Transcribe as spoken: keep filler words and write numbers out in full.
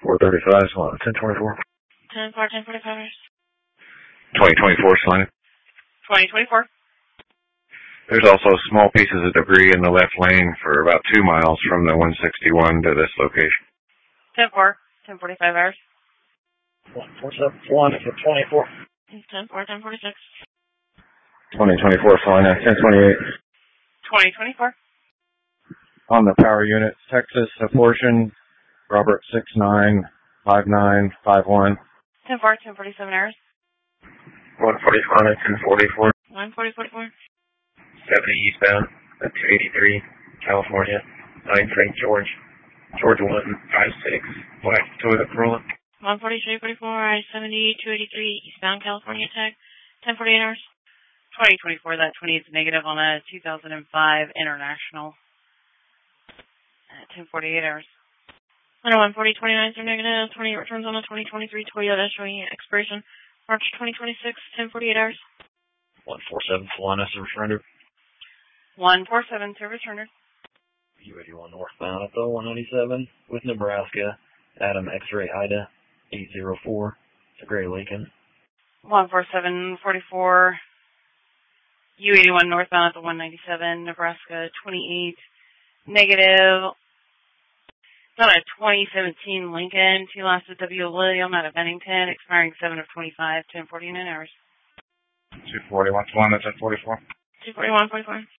four thirty-five, Solana, ten twenty-four. ten four, ten forty-five hours. twenty twenty-four, Solana. twenty twenty-four. There's also small pieces of debris in the left lane for about two miles from the one sixty-one to this location. ten four, ten forty-five hours. one forty-seven, Solana, ten twenty-four. ten four, ten forty-six. twenty twenty-four, Solana, ten twenty-eight. twenty twenty-four. On the power unit, Texas, a portion, Robert six nine five nine five one. ten four, ten forty-seven hours. one forty, Solana, ten forty-four. one forty, forty-four. seventy eastbound, at two eighty-three, California, nine Frank George, Georgia one five six, black Toyota Corolla. one forty-three, forty-four, I seventy, two eighty-three, eastbound California tag, ten forty-eight hours. twenty twenty-four, that twenty-eight is negative on a two thousand five International, at ten forty-eight hours. one oh one, forty, twenty-nines are negative, twenty-eight returns on a twenty twenty-three Toyota showing expiration March twenty twenty-six, ten forty-eight hours. one forty-seven, Solana, service rendered. one forty-seven, service rendered. U eighty-one northbound at the one ninety-seven with Nebraska, Adam X-ray Ida, eight oh four, to Gray Lincoln. one forty-seven, forty-four, U eighty-one northbound at the one ninety-seven, Nebraska, twenty-eight, negative. Not a twenty seventeen Lincoln, T last at W. William out of Bennington, expiring seven of twenty-five, ten forty-nine hours. two forty-one, Solana, ten forty-four. two forty-one, forty-four.